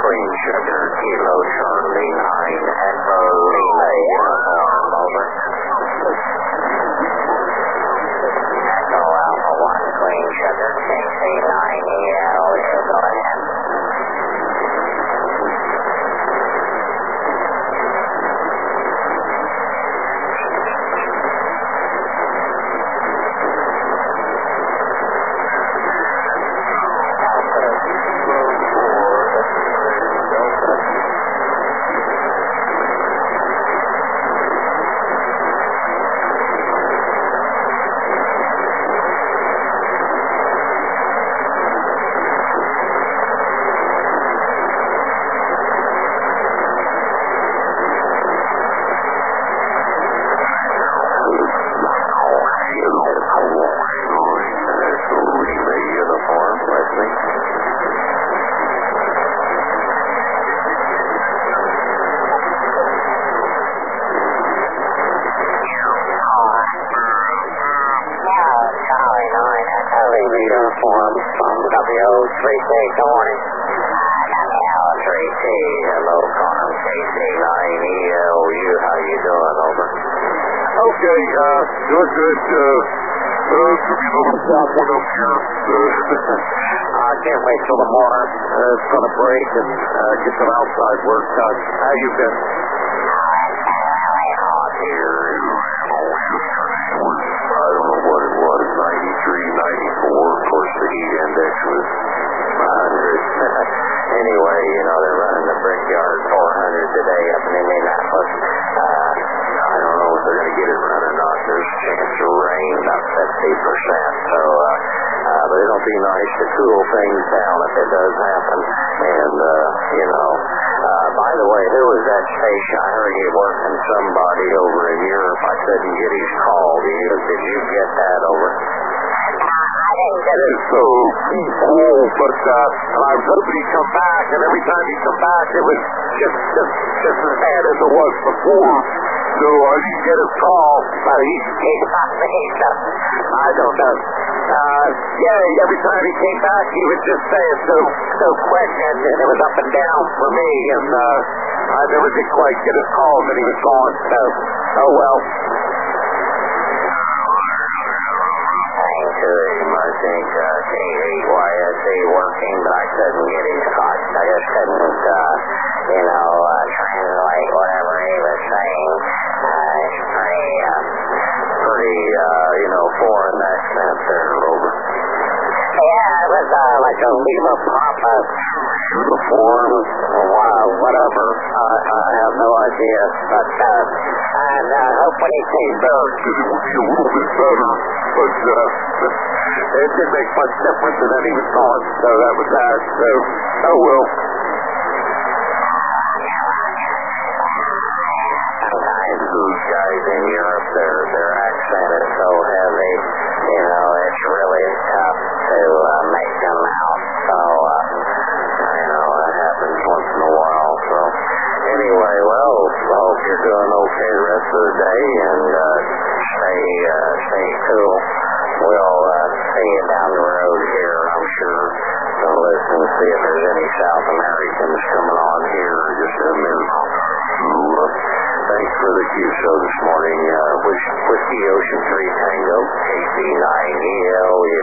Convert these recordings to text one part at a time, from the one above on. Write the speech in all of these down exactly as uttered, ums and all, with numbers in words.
Queen Sugar, Kilo Charlie nine, Echo Lima Uniform, over. Echo Alpha one, Queen Sugar, K C nine E L, you go ahead. Uniform from W O three T, good morning. W O three T, hello, Farm K C nine E L U, how you doing, over? Okay, uh, doing good, uh, uh, could be a little warm one up here. I uh, can't wait till tomorrow. Uh, it's gonna break and, uh, get some outside work done. How you been? I don't know what it was, ninety-three, ninety-four. Of course, the heat index was one hundred. Anyway, you know, they're running the Brickyard four hundred today up in Indianapolis. Uh, I don't know if they're going to get it run or not. There's a chance of rain, about fifty percent. So, uh, uh, but it'll be nice to cool things down if it does happen. And, uh, you know, uh, by the way, who was that station? I heard you working somebody over in Europe. I couldn't get his call. Did you, did you get that over? I didn't get it. So cool, but uh, I was hoping he'd come back, and every time he'd come back, it was just, just, just as bad as it was before. So I didn't get his call. But he came back. I don't know. Uh, yeah, every time he came back, he would just say it so, so quick, and, and it was up and down for me, and uh, I never did quite get his calls, and he was gone. So, oh well. I think uh, K eight Y S A working, but I couldn't get his cost. I just couldn't, uh, you know, uh, translate whatever he was saying. Uh, it's pretty, uh, pretty, uh, you know, foreign accent there, over. Yeah, it was uh, like a Lima Papa uniform, wow, whatever. Uh, I have no idea, but uh, and uh, hopefully he came back. It would be a little bit better, but uh, it didn't make much difference, and then he was gone, so that was that. So, oh well. Sometimes those guys in Europe, their their accent is so heavy, you know, it's really tough to uh, make them out. So, uh, you know, it happens once in a while. So, anyway, well, I hope you're doing okay the rest of the day, and uh, stay uh, stay cool. We'll uh, see you down the road here, I'm sure. So listen, see if there's any South Americans coming on here just in a minute. Thanks for the Q-show this morning. Uh, Whiskey Ocean three Tango, K C nine E L U.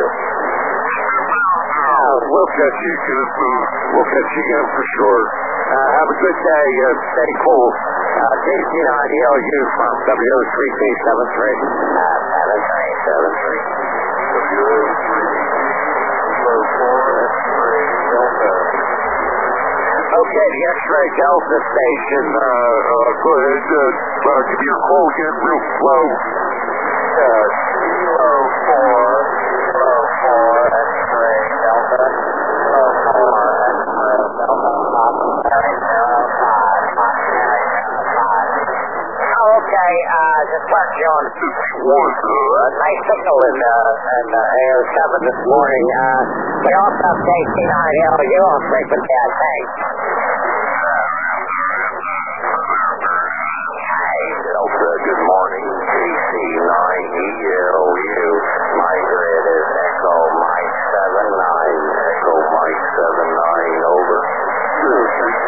Uh, we'll catch you again. We'll catch you again for sure. Uh, have a good day. Uh, stay cool. Uh, K C nine E L U from W O three T seven three. Uh, seven three seven three. W O three Kilo four X-ray Delta. Okay, the X-ray Delta station. Uh, uh, go ahead. Uh, uh, give me a call again real slow. Uh, Kilo four, Kilo four X-ray Delta. Kilo four X-ray Delta. Mockinberry zero five. Mockinberry zero five. Oh, okay. Uh, just talk to you on Uh, nice signal in, uh, in uh, A O seven this morning. Uh, we also have K C nine L U on frequency, I think. Delta, good morning. K C nine E L U. My grid is Echo Mike seven nine. Echo Mike seven nine, over. Two, three,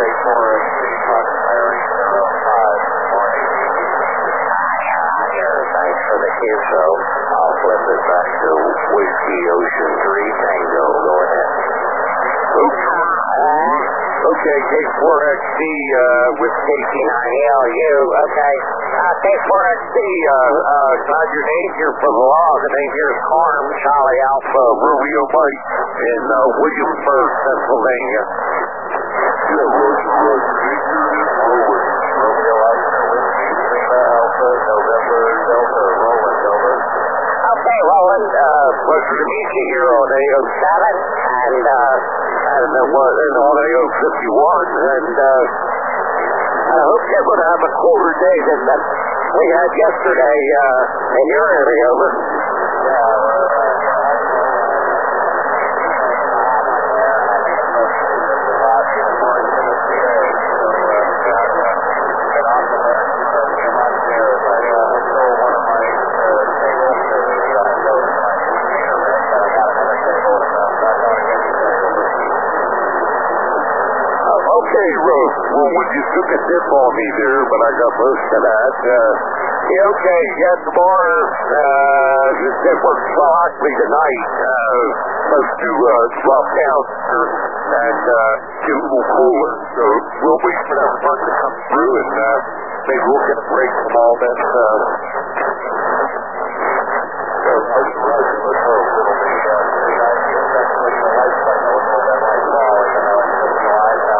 four X C, Fox Mary, zero five, morning. Roger, thanks for the Q-so. I'll flip it back to Whiskey Ocean three Tango. Go ahead. Okay, K four X C uh, with K T nine L U. Okay. Uh, K four X C, uh, uh, got your name here for the law. The name here is Carm, Charlie Alpha, Romeo Mike, in uh, Williamsburg, Pennsylvania. Yeah, Roger, Roger. Always. Romeo Alpha, Whiskey, Lima Alpha, November, Delta, Roland, Delta. Okay, Roland, uh, pleasure to meet you here on A O seven, and, uh, and, uh, and on A O fifty-one, and, uh, I hope you're going to have a cooler day than that we had yesterday, uh, in your area, over. Yeah, okay, Rose. Well, when you took a dip on me there, but I got most of that. Uh, yeah, okay, yeah, tomorrow, uh, this different likely tonight, uh, supposed to, uh, drop down here and, uh, get a little cooler. So we'll wait for that front to come through and, uh, maybe we'll get a break from all this, uh, so, Roger, Roger, let's hope it'll be, uh, pretty nice. Definitely the light cycle will go that light fall, you know, and it's live now.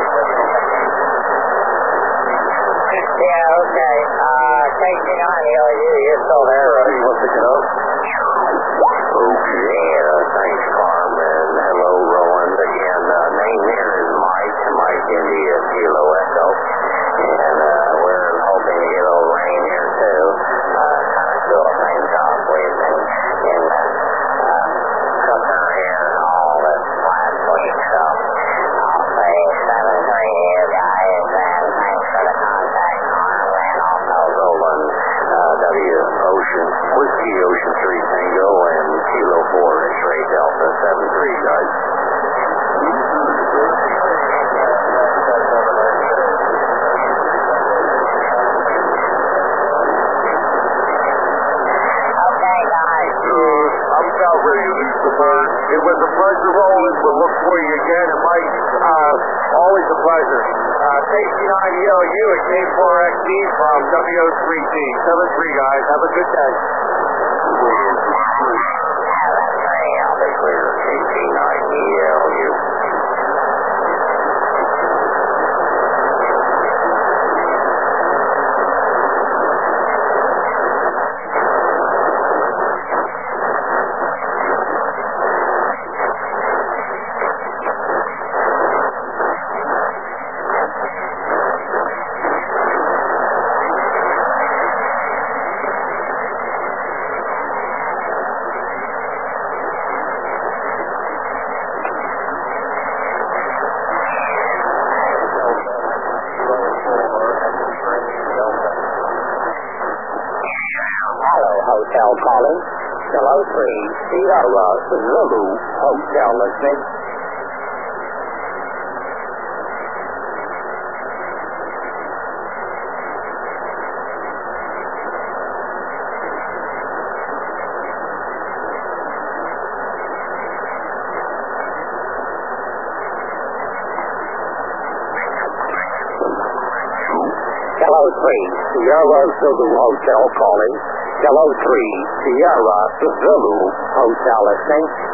Yeah, okay. Uh, K T nine L U, you're still there, right? You want to pick it up? Okay, uh, thanks, Carmen. Hello, Roland. Again, uh, name here is Mike, Mike India, Kilo Echo. And, uh, we're hoping to get a little rain here, too. Uh, kind of cool things off. We've been in, uh, cooking here all this last week, so I'll say seven three to you guys, and thanks for the contact, Carmen, and also Roland, uh, W Ocean, Whiskey Ocean three Tango, and Kilo four X-Ray Delta seven three, guys. Okay, guys. Good. I'm about ready to lose the bird. It was a pleasure, Roland. We'll look for you again. And Mike, uh, always a pleasure. Uh, K T nine E L U and K four X C from W O three T. seven three, guys. Have a good day. I'll be clear. K T nine E L U. Hotel calling. Hello, three Sierra Zulu Hotel listening. Hello, three Sierra Zulu Hotel calling. Hello, three Sierra Zulu Hotel listening.